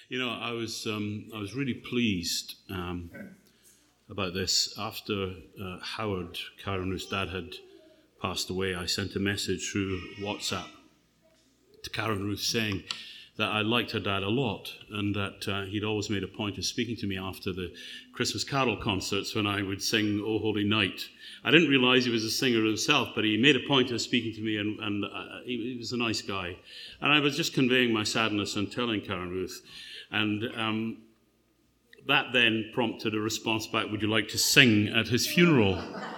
I was really pleased about this. After Howard, Karen Ruth's dad, had passed away, I sent a message through WhatsApp to Karen Ruth saying that I liked her dad a lot, and that he'd always made a point of speaking to me after the Christmas Carol concerts when I would sing "O Holy Night." I didn't realise he was a singer himself, but he made a point of speaking to me, and he was a nice guy. And I was just conveying my sadness and telling Karen Ruth. And that then prompted a response back, "Would you like to sing at his funeral?"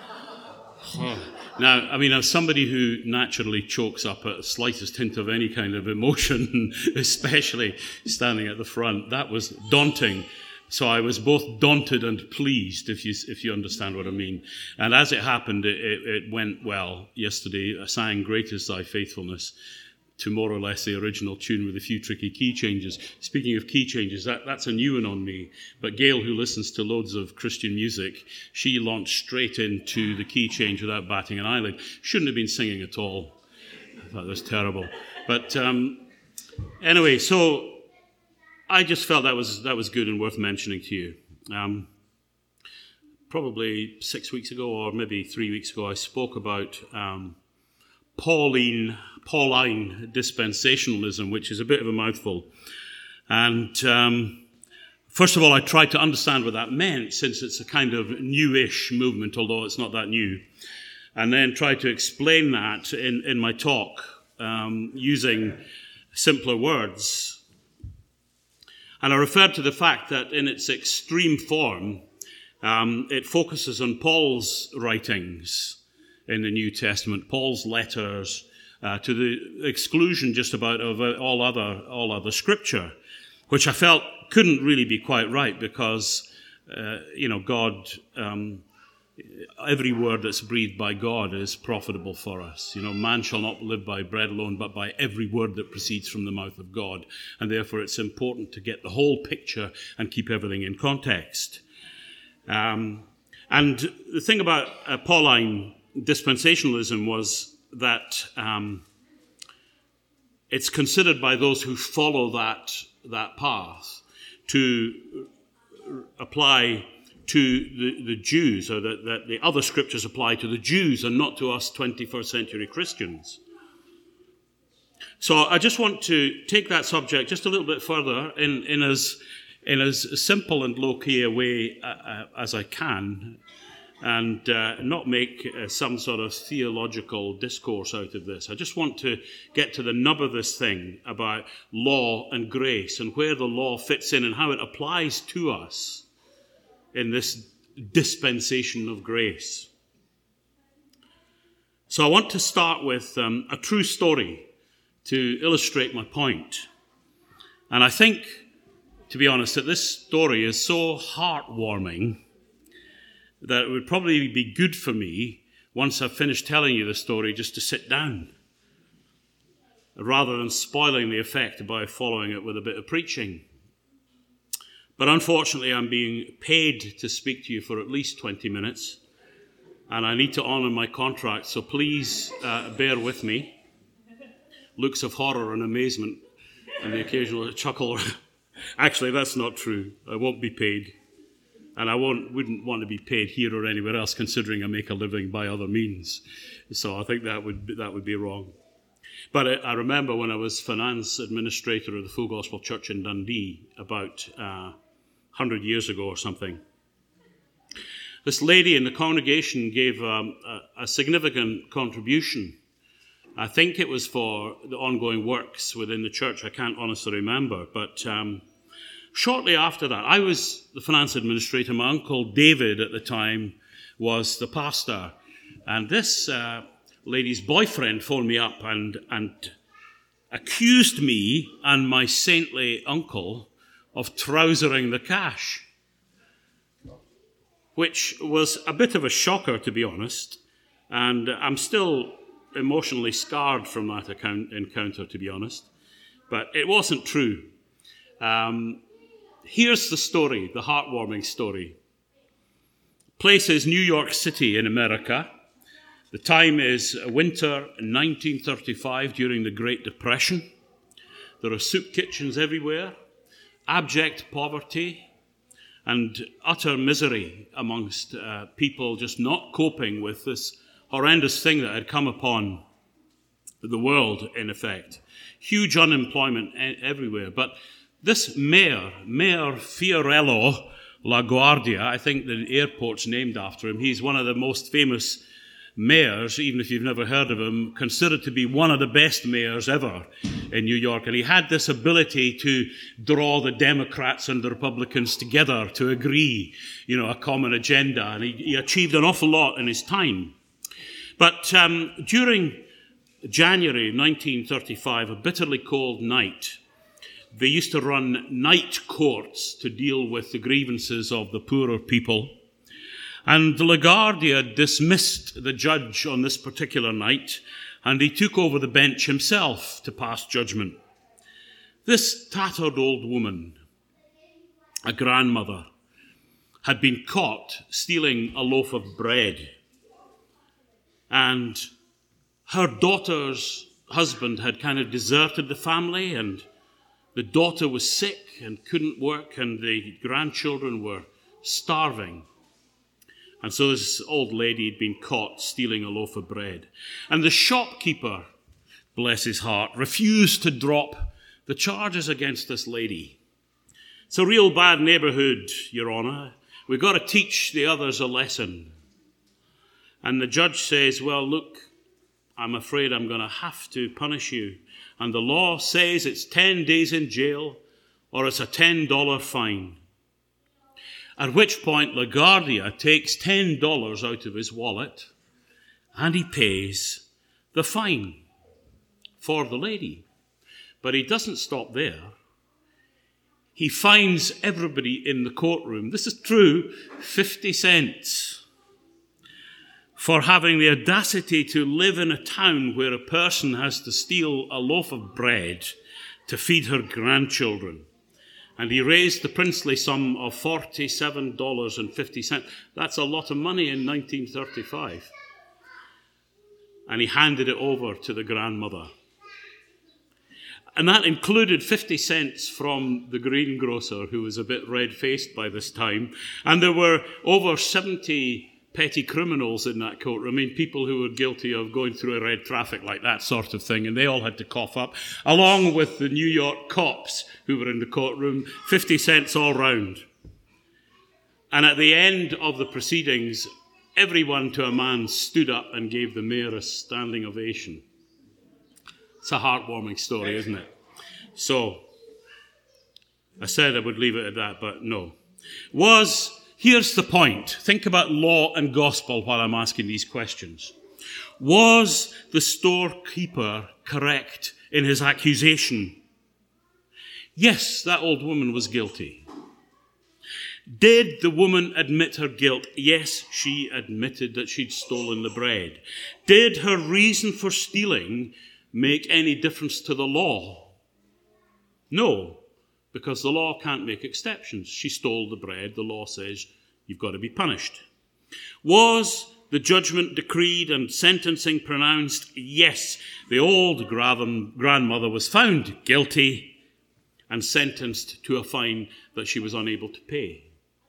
Now, as somebody who naturally chokes up at the slightest hint of any kind of emotion, especially standing at the front, that was daunting. So I was both daunted and pleased, if you understand what I mean. And as it happened, it went well yesterday. I sang "Great Is Thy Faithfulness" to more or less the original tune with a few tricky key changes. Speaking of key changes, that's a new one on me. But Gail, who listens to loads of Christian music, she launched straight into the key change without batting an eyelid. Shouldn't have been singing at all. I thought that was terrible. But anyway, so I just felt that was good and worth mentioning to you. Probably 6 weeks ago, or maybe 3 weeks ago, I spoke about Pauline dispensationalism, which is a bit of a mouthful. And first of all, I tried to understand what that meant, since it's a kind of newish movement, although it's not that new. And then tried to explain that in my talk using simpler words. And I referred to the fact that in its extreme form, it focuses on Paul's writings in the New Testament, Paul's letters, to the exclusion just about of all other scripture, which I felt couldn't really be quite right, because God, every word that's breathed by God is profitable for us. Man shall not live by bread alone, but by every word that proceeds from the mouth of God. And therefore it's important to get the whole picture and keep everything in context. And the thing about Pauline dispensationalism was that it's considered by those who follow that path to apply to the Jews, or that the other scriptures apply to the Jews and not to us 21st century Christians. So I just want to take that subject just a little bit further in as simple and low-key a way as I can, and not make some sort of theological discourse out of this. I just want to get to the nub of this thing about law and grace, and where the law fits in and how it applies to us in this dispensation of grace. So I want to start with a true story to illustrate my point. And I think, to be honest, that this story is so heartwarming that it would probably be good for me, once I've finished telling you the story, just to sit down, rather than spoiling the effect by following it with a bit of preaching. But unfortunately, I'm being paid to speak to you for at least 20 minutes, and I need to honour my contract, so please bear with me. Looks of horror and amazement and the occasional chuckle. Actually, that's not true. I won't be paid. And I wouldn't want to be paid here or anywhere else, considering I make a living by other means. So I think that would be wrong. But I remember when I was finance administrator of the Full Gospel Church in Dundee about 100 years ago or something. This lady in the congregation gave a significant contribution. I think it was for the ongoing works within the church. I can't honestly remember, but shortly after that, I was the finance administrator. My uncle David at the time was the pastor. And this lady's boyfriend phoned me up and accused me and my saintly uncle of trousering the cash, which was a bit of a shocker, to be honest. And I'm still emotionally scarred from that encounter, to be honest. But it wasn't true. Here's the story, the heartwarming story. Place is New York City in America. The time is winter 1935 during the Great Depression. There are soup kitchens everywhere. abject poverty and utter misery amongst people just not coping with this horrendous thing that had come upon the world, in effect. Huge unemployment everywhere. But this mayor Fiorello LaGuardia, I think the airport's named after him. He's one of the most famous mayors, even if you've never heard of him, considered to be one of the best mayors ever in New York. And he had this ability to draw the Democrats and the Republicans together to agree, a common agenda. And he achieved an awful lot in his time. But during January 1935, a bitterly cold night, they used to run night courts to deal with the grievances of the poorer people. And LaGuardia dismissed the judge on this particular night, and he took over the bench himself to pass judgment. This tattered old woman, a grandmother, had been caught stealing a loaf of bread. And her daughter's husband had kind of deserted the family, and the daughter was sick and couldn't work, and the grandchildren were starving. And so this old lady had been caught stealing a loaf of bread. And the shopkeeper, bless his heart, refused to drop the charges against this lady. It's a real bad neighborhood, Your Honor. We've got to teach the others a lesson. And the judge says, well, look, I'm afraid I'm going to have to punish you. And the law says it's 10 days in jail or it's a $10 fine. At which point LaGuardia takes $10 out of his wallet and he pays the fine for the lady. But he doesn't stop there. He fines everybody in the courtroom, this is true, 50 cents for having the audacity to live in a town where a person has to steal a loaf of bread to feed her grandchildren. And he raised the princely sum of $47.50. That's a lot of money in 1935. And he handed it over to the grandmother. And that included 50 cents from the greengrocer, who was a bit red-faced by this time. And there were over 70 petty criminals in that courtroom. I mean, people who were guilty of going through a red traffic light, that sort of thing, and they all had to cough up, along with the New York cops who were in the courtroom, 50 cents all round. And at the end of the proceedings, everyone to a man stood up and gave the mayor a standing ovation. It's a heartwarming story, isn't it? So, I said I would leave it at that, but no. Here's the point. Think about law and gospel while I'm asking these questions. Was the storekeeper correct in his accusation? Yes, that old woman was guilty. Did the woman admit her guilt? Yes, she admitted that she'd stolen the bread. Did her reason for stealing make any difference to the law? No. Because the law can't make exceptions. She stole the bread. The law says you've got to be punished. Was the judgment decreed and sentencing pronounced? Yes. The old grandmother was found guilty and sentenced to a fine that she was unable to pay.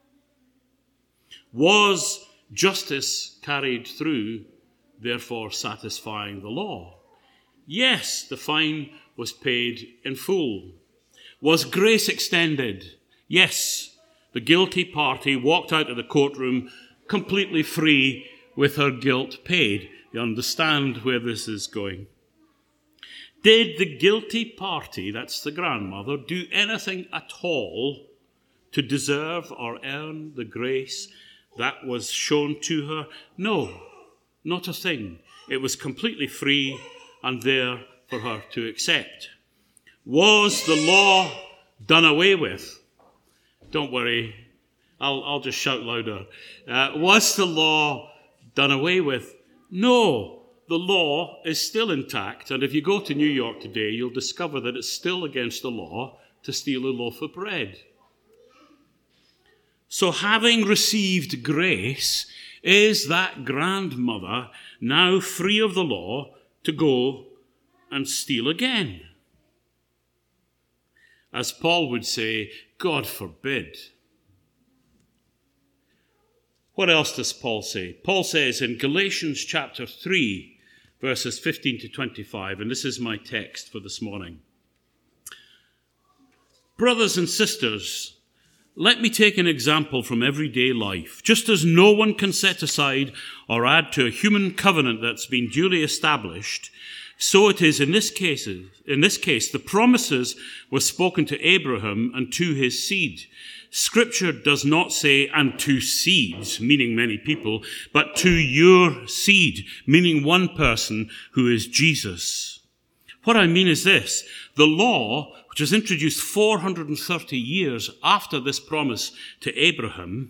Was justice carried through, therefore satisfying the law? Yes, the fine was paid in full. Was grace extended? Yes. The guilty party walked out of the courtroom completely free with her guilt paid. You understand where this is going. Did the guilty party, that's the grandmother, do anything at all to deserve or earn the grace that was shown to her? No, not a thing. It was completely free and there for her to accept. Was the law done away with? Don't worry, I'll just shout louder. Was the law done away with? No, the law is still intact. And if you go to New York today, you'll discover that it's still against the law to steal a loaf of bread. So having received grace, is that grandmother now free of the law to go and steal again? As Paul would say, God forbid. What else does Paul say? Paul says in Galatians chapter 3, verses 15 to 25, and this is my text for this morning. Brothers and sisters, let me take an example from everyday life. Just as no one can set aside or add to a human covenant that's been duly established, so it is in this case, the promises were spoken to Abraham and to his seed. Scripture does not say, and to seeds, meaning many people, but to your seed, meaning one person who is Jesus. What I mean is this: the law, which was introduced 430 years after this promise to Abraham,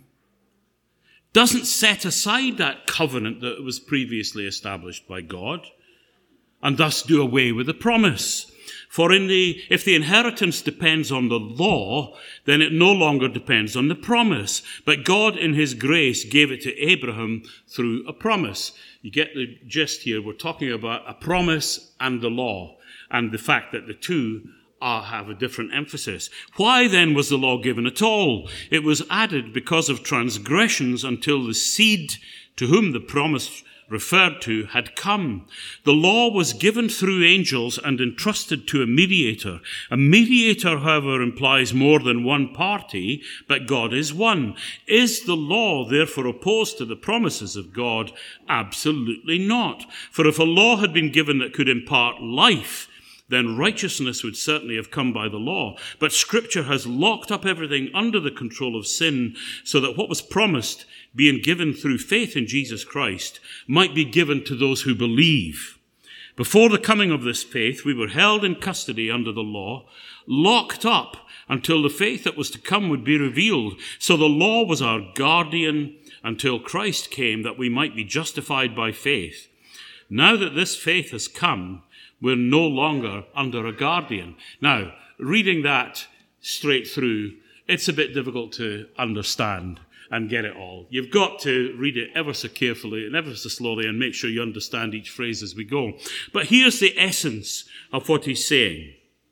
doesn't set aside that covenant that was previously established by God, and thus do away with the promise. For if the inheritance depends on the law, then it no longer depends on the promise. But God, in his grace, gave it to Abraham through a promise. You get the gist here. We're talking about a promise and the law, and the fact that the two have a different emphasis. Why then was the law given at all? It was added because of transgressions until the seed to whom the promise referred to had come. The law was given through angels and entrusted to a mediator. A mediator, however, implies more than one party, but God is one. Is the law therefore opposed to the promises of God? Absolutely not. For if a law had been given that could impart life, then righteousness would certainly have come by the law. But Scripture has locked up everything under the control of sin, so that what was promised, being given through faith in Jesus Christ, might be given to those who believe. Before the coming of this faith, we were held in custody under the law, locked up until the faith that was to come would be revealed. So the law was our guardian until Christ came, that we might be justified by faith. Now that this faith has come, we're no longer under a guardian. Now, reading that straight through, it's a bit difficult to understand and get it all. You've got to read it ever so carefully and ever so slowly and make sure you understand each phrase as we go. But here's the essence of what he's saying.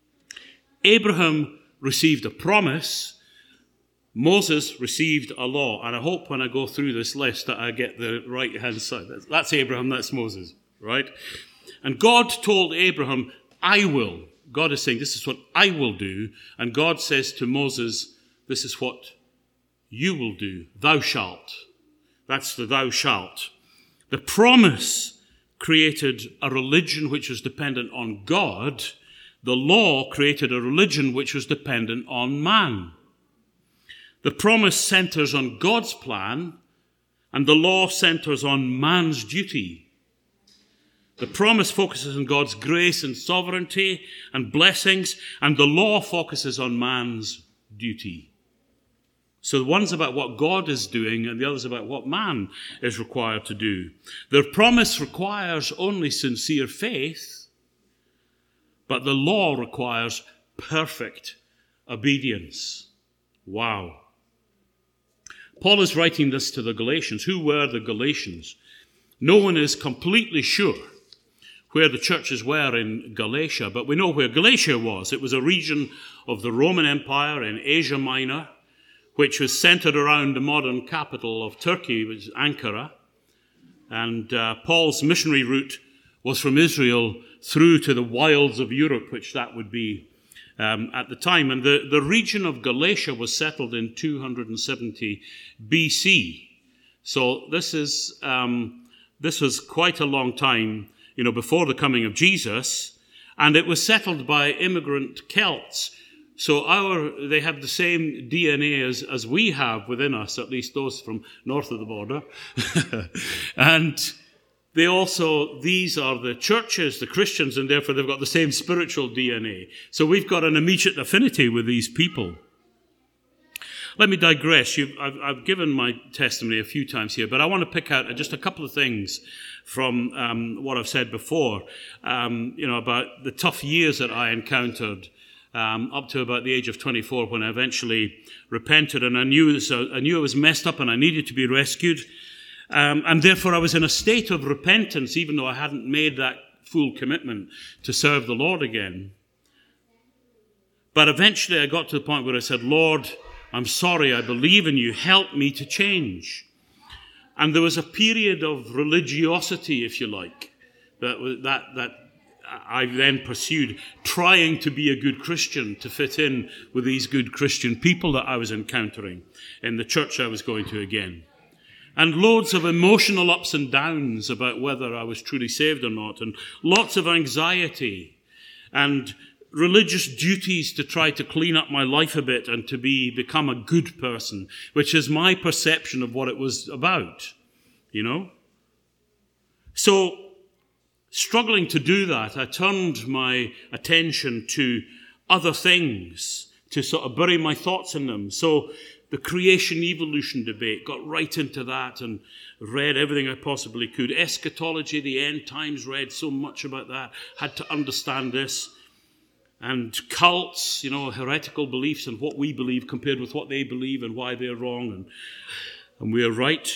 Abraham received a promise. Moses received a law. And I hope when I go through this list that I get the right-hand side. That's Abraham, that's Moses, right? And God told Abraham, I will. God is saying, this is what I will do. And God says to Moses, this is what you will do. Thou shalt. That's the thou shalt. The promise created a religion which was dependent on God. The law created a religion which was dependent on man. The promise centers on God's plan, and the law centers on man's duty. The promise focuses on God's grace and sovereignty and blessings, and the law focuses on man's duty. So the one's about what God is doing, and the other's about what man is required to do. The promise requires only sincere faith, but the law requires perfect obedience. Wow. Paul is writing this to the Galatians. Who were the Galatians? No one is completely sure where the churches were in Galatia, but we know where Galatia was. It was a region of the Roman Empire in Asia Minor, which was centered around the modern capital of Turkey, which is Ankara. And Paul's missionary route was from Israel through to the wilds of Europe, which that would be at the time. And the region of Galatia was settled in 270 BC. So this was quite a long time, before the coming of Jesus, and it was settled by immigrant Celts. So they have the same DNA as we have within us, at least those from north of the border. And these are the churches, the Christians, and therefore they've got the same spiritual DNA. So we've got an immediate affinity with these people. Let me digress. I've given my testimony a few times here, but I want to pick out just a couple of things from what I've said before, about the tough years that I encountered up to about the age of 24, when I eventually repented, and I knew I was messed up and I needed to be rescued. And therefore I was in a state of repentance, even though I hadn't made that full commitment to serve the Lord again. But eventually I got to the point where I said, Lord, I'm sorry, I believe in you. Help me to change. And there was a period of religiosity, if you like, that I then pursued, trying to be a good Christian, to fit in with these good Christian people that I was encountering in the church I was going to again. And loads of emotional ups and downs about whether I was truly saved or not, and lots of anxiety and religious duties to try to clean up my life a bit and to become a good person, which is my perception of what it was about, you know. So, struggling to do that, I turned my attention to other things, to sort of bury my thoughts in them. So the creation-evolution debate, got right into that and read everything I possibly could. Eschatology, the end times, read so much about that, had to understand this. And cults, you know, heretical beliefs and what we believe compared with what they believe and why they're wrong and we're right.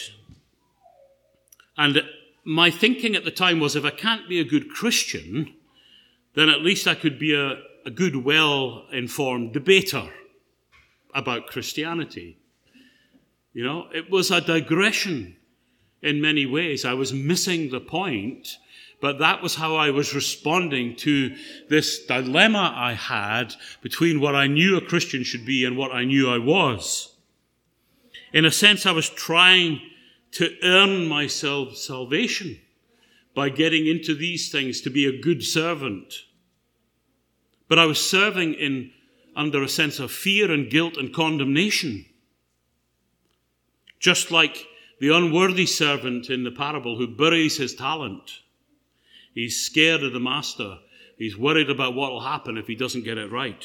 And my thinking at the time was, if I can't be a good Christian, then at least I could be a good, well-informed debater about Christianity. You know, it was a digression in many ways. I was missing the point, but that was how I was responding to this dilemma I had between what I knew a Christian should be and what I knew I was. In a sense, I was trying to earn myself salvation by getting into these things to be a good servant. But I was serving under a sense of fear and guilt and condemnation. Just like the unworthy servant in the parable who buries his talent. He's scared of the master. He's worried about what will happen if he doesn't get it right.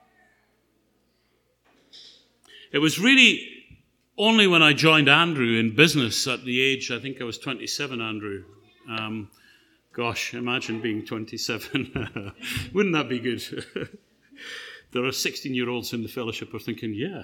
It was really only when I joined Andrew in business at the age, I think I was 27, Andrew. Gosh, imagine being 27. Wouldn't that be good? There are 16-year-olds in the fellowship who are thinking, yeah.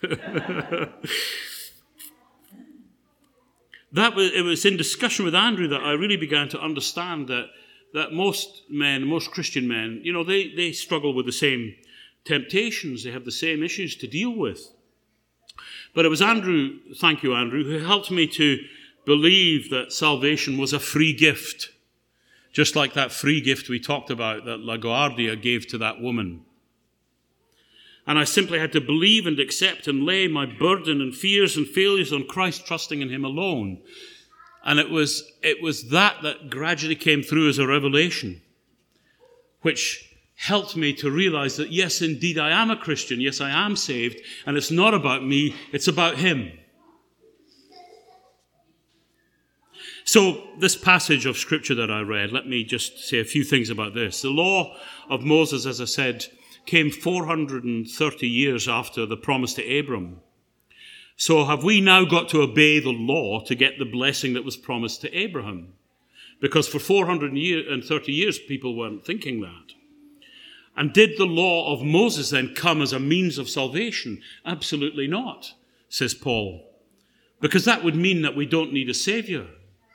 It was in discussion with Andrew that I really began to understand that most men, most Christian men, you know, they struggle with the same temptations. They have the same issues to deal with. But it was Andrew, thank you, Andrew, who helped me to believe that salvation was a free gift. Just like that free gift we talked about that LaGuardia gave to that woman. And I simply had to believe and accept and lay my burden and fears and failures on Christ, trusting in him alone. And it was that gradually came through as a revelation, which helped me to realize that, yes, indeed, I am a Christian. Yes, I am saved. And it's not about me. It's about him. So this passage of Scripture that I read, let me just say a few things about this. The law of Moses, as I said, came 430 years after the promise to Abram. So have we now got to obey the law to get the blessing that was promised to Abraham? Because for 430 years, people weren't thinking that. And did the law of Moses then come as a means of salvation? Absolutely not, says Paul. Because that would mean that we don't need a Savior.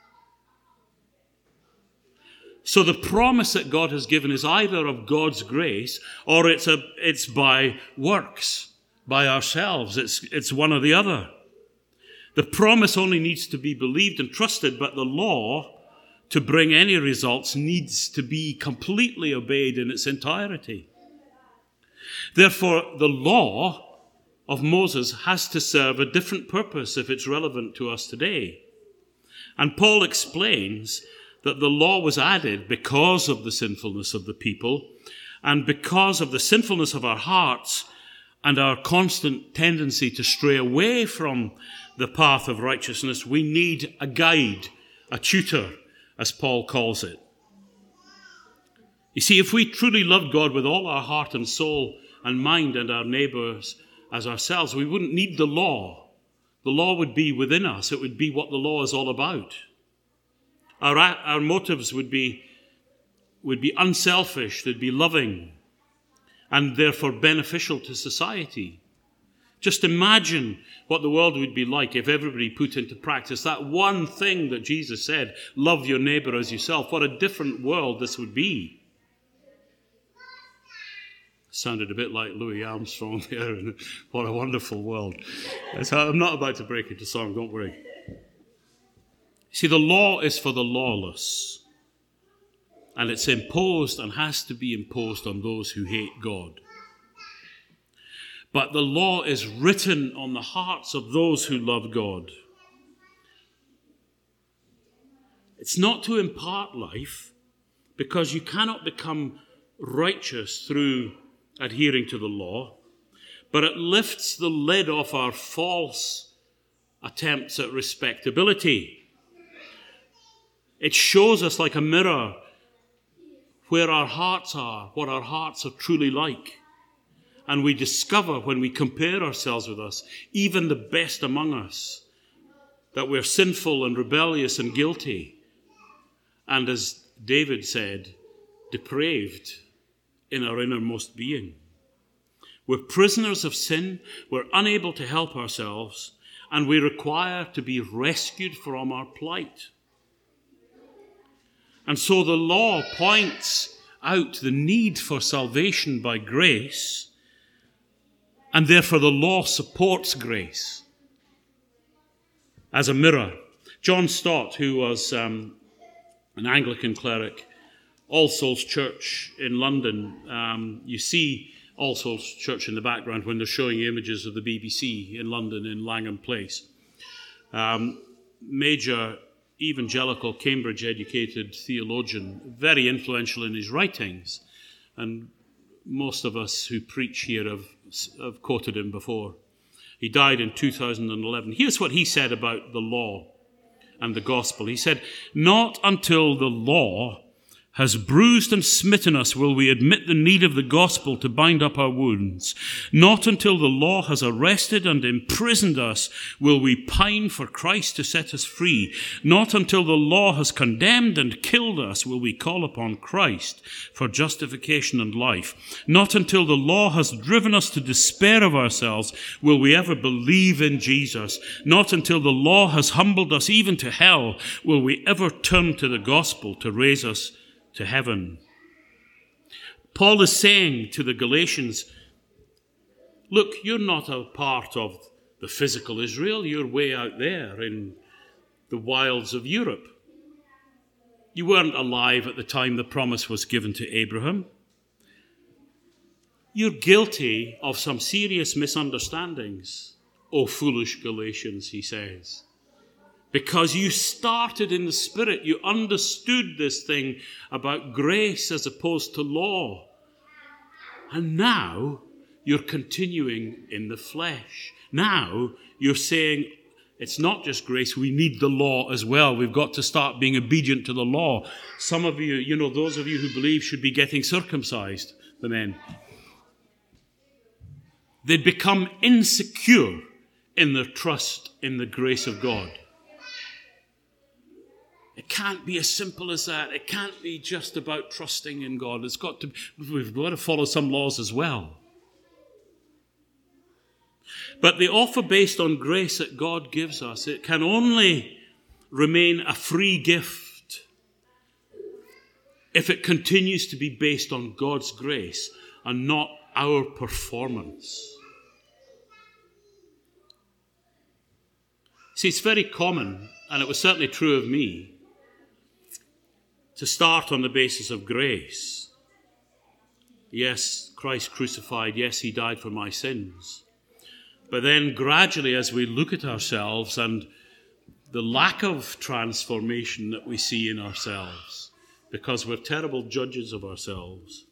So the promise that God has given is either of God's grace or it's by works, by ourselves. It's one or the other. The promise only needs to be believed and trusted, but the law, to bring any results, needs to be completely obeyed in its entirety. Therefore, the law of Moses has to serve a different purpose if it's relevant to us today. And Paul explains that the law was added because of the sinfulness of the people and because of the sinfulness of our hearts and our constant tendency to stray away from the path of righteousness. We need a guide, a tutor, as Paul calls it. You see, if we truly loved God with all our heart and soul and mind and our neighbours as ourselves, we wouldn't need the law. The law would be within us. It would be what the law is all about. Our motives would be unselfish, they'd be loving, and therefore beneficial to society. Just imagine what the world would be like if everybody put into practice that one thing that Jesus said, love your neighbour as yourself. What a different world this would be. Sounded a bit like Louis Armstrong there, and what a wonderful world. So I'm not about to break into song, don't worry. See, the law is for the lawless, and it's imposed and has to be imposed on those who hate God. But the law is written on the hearts of those who love God. It's not to impart life, because you cannot become righteous through adhering to the law, but it lifts the lid off our false attempts at respectability. It shows us like a mirror where our hearts are, what our hearts are truly like. And we discover when we compare ourselves with us, even the best among us, that we're sinful and rebellious and guilty. And as David said, depraved in our innermost being. We're prisoners of sin, we're unable to help ourselves, and we require to be rescued from our plight. And so the law points out the need for salvation by grace, and therefore the law supports grace as a mirror. John Stott, who was an Anglican cleric, All Souls Church in London. You see All Souls Church in the background when they're showing images of the BBC in London in Langham Place. Major evangelical, Cambridge-educated theologian, very influential in his writings. And most of us who preach here have quoted him before. He died in 2011. Here's what he said about the law and the gospel. He said, "Not until the law has bruised and smitten us will we admit the need of the gospel to bind up our wounds. Not until the law has arrested and imprisoned us will we pine for Christ to set us free. Not until the law has condemned and killed us will we call upon Christ for justification and life. Not until the law has driven us to despair of ourselves will we ever believe in Jesus. Not until the law has humbled us even to hell will we ever turn to the gospel to raise us to heaven." Paul is saying to the Galatians, look, you're not a part of the physical Israel. You're way out there in the wilds of Europe. You weren't alive at the time the promise was given to Abraham. You're guilty of some serious misunderstandings, O foolish Galatians, he says. Because you started in the Spirit. You understood this thing about grace as opposed to law. And now you're continuing in the flesh. Now you're saying it's not just grace, we need the law as well. We've got to start being obedient to the law. Some of you, those of you who believe should be getting circumcised, the men. They'd become insecure in their trust in the grace of God. It can't be as simple as that. It can't be just about trusting in God. We've got to follow some laws as well. But the offer based on grace that God gives us, it can only remain a free gift if it continues to be based on God's grace and not our performance. See, it's very common, and it was certainly true of me, to start on the basis of grace. Yes, Christ crucified. Yes, he died for my sins. But then gradually, as we look at ourselves and the lack of transformation that we see in ourselves, because we're terrible judges of ourselves,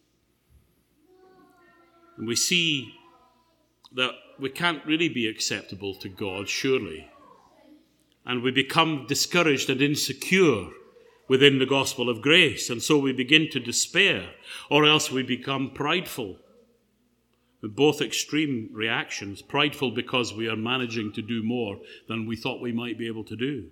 and we see that we can't really be acceptable to God, surely, and we become discouraged and insecure within the gospel of grace, and so we begin to despair, or else we become prideful. Both extreme reactions. Prideful because we are managing to do more than we thought we might be able to do.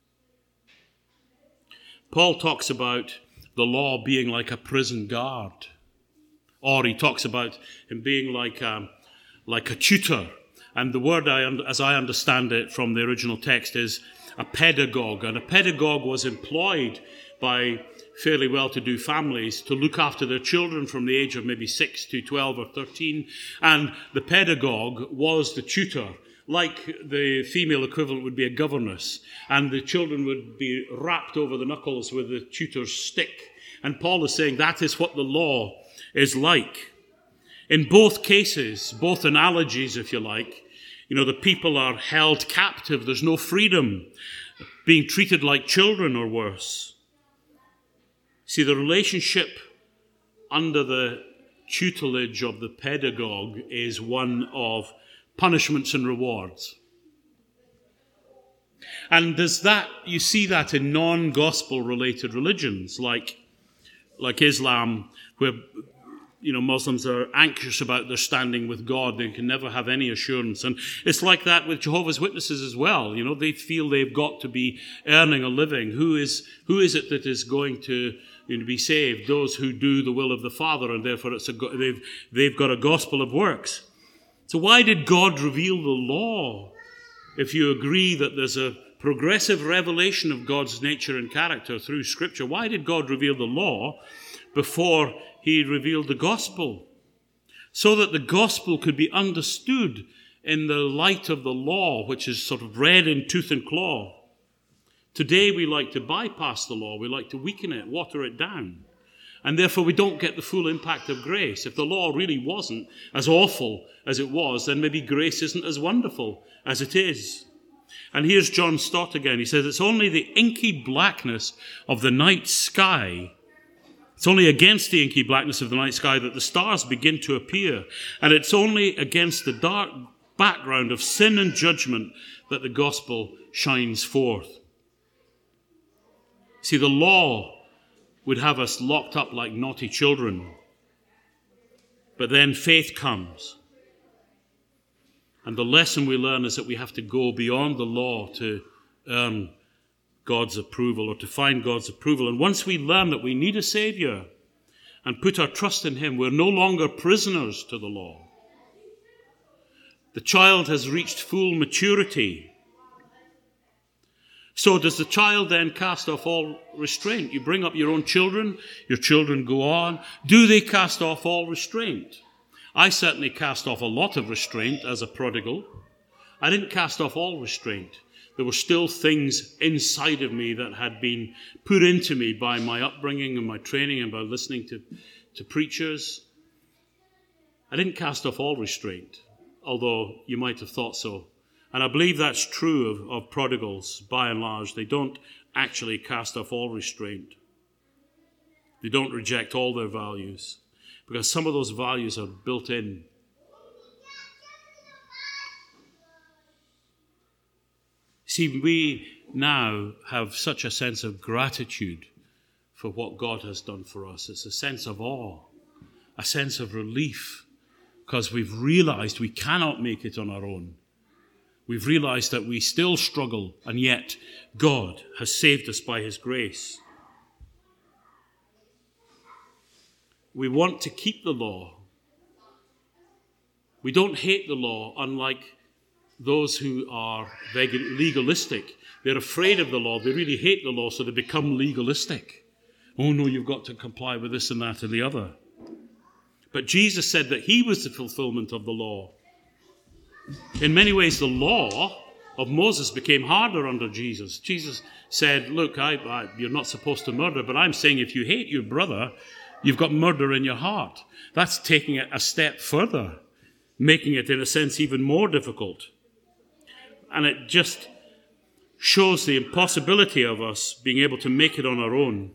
Paul talks about the law being like a prison guard, or he talks about him being like a tutor. And the word, as I understand it from the original text, is a pedagogue. And a pedagogue was employed by fairly well-to-do families to look after their children from the age of maybe 6 to 12 or 13, and the pedagogue was the tutor, like the female equivalent would be a governess, and the children would be rapped over the knuckles with the tutor's stick. And Paul is saying that is what the law is like. In both cases, both analogies, if you like, the people are held captive. There's no freedom, being treated like children or worse. See, the relationship under the tutelage of the pedagogue is one of punishments and rewards. And you see that in non-gospel related religions like Islam, where Muslims are anxious about their standing with God. They can never have any assurance. And it's like that with Jehovah's Witnesses as well. They feel they've got to be earning a living. Who is it that is going to be saved? Those who do the will of the Father, and therefore they've got a gospel of works. So why did God reveal the law? If you agree that there's a progressive revelation of God's nature and character through Scripture, why did God reveal the law before he revealed the gospel? So that the gospel could be understood in the light of the law, which is sort of read in tooth and claw. Today we like to bypass the law. We like to weaken it, water it down. And therefore we don't get the full impact of grace. If the law really wasn't as awful as it was, then maybe grace isn't as wonderful as it is. And here's John Stott again. He says, it's only the inky blackness of the night sky. It's only against the inky blackness of the night sky that the stars begin to appear. And it's only against the dark background of sin and judgment that the gospel shines forth. See, the law would have us locked up like naughty children. But then faith comes. And the lesson we learn is that we have to go beyond the law to earn God's approval, or to find God's approval. And once we learn that we need a Savior and put our trust in him, we're no longer prisoners to the law. The child has reached full maturity. So does the child then cast off all restraint? You bring up your own children, your children go on. Do they cast off all restraint? I certainly cast off a lot of restraint as a prodigal. I didn't cast off all restraint. There were still things inside of me that had been put into me by my upbringing and my training and by listening to preachers. I didn't cast off all restraint, although you might have thought so. And I believe that's true of prodigals, by and large. They don't actually cast off all restraint. They don't reject all their values, because some of those values are built in. See, we now have such a sense of gratitude for what God has done for us. It's a sense of awe, a sense of relief, because we've realized we cannot make it on our own. We've realized that we still struggle, and yet God has saved us by his grace. We want to keep the law. We don't hate the law, unlike those who are legalistic. They're afraid of the law. They really hate the law, so they become legalistic. Oh no, you've got to comply with this and that and the other. But Jesus said that he was the fulfillment of the law. In many ways, the law of Moses became harder under Jesus. Jesus said, look, you're not supposed to murder, but I'm saying if you hate your brother, you've got murder in your heart. That's taking it a step further, making it, in a sense, even more difficult. And it just shows the impossibility of us being able to make it on our own.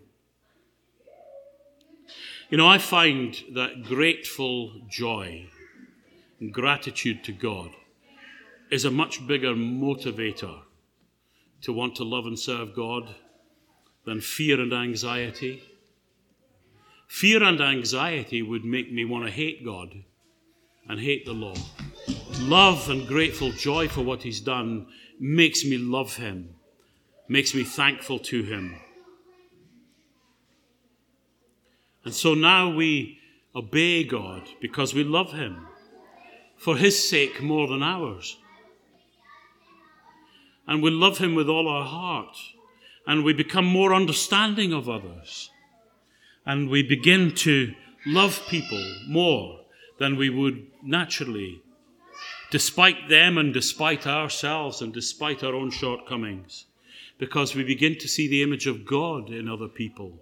I find that grateful joy and gratitude to God is a much bigger motivator to want to love and serve God than fear and anxiety. Fear and anxiety would make me want to hate God and hate the law. Love and grateful joy for what he's done makes me love him, makes me thankful to him. And so now we obey God because we love him, for his sake more than ours. And we love him with all our heart, and we become more understanding of others. And we begin to love people more than we would naturally, despite them and despite ourselves and despite our own shortcomings, because we begin to see the image of God in other people.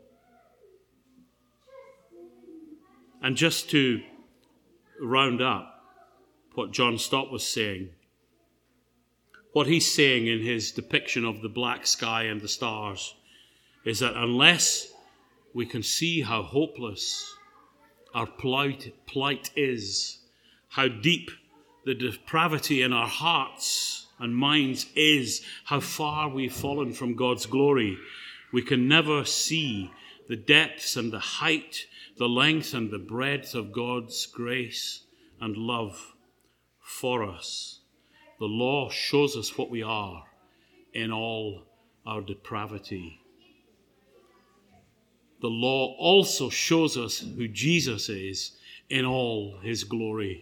And just to round up what John Stott was saying, what he's saying in his depiction of the black sky and the stars is that unless we can see how hopeless our plight is, how deep the depravity in our hearts and minds is, how far we've fallen from God's glory, we can never see the depths and the height, the length and the breadth of God's grace and love for us. The law shows us what we are in all our depravity. The law also shows us who Jesus is in all his glory.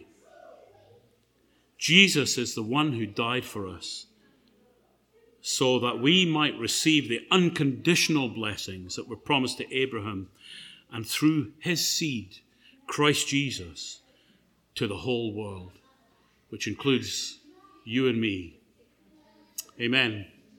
Jesus is the one who died for us so that we might receive the unconditional blessings that were promised to Abraham, and through his seed, Christ Jesus, to the whole world, which includes you and me. Amen.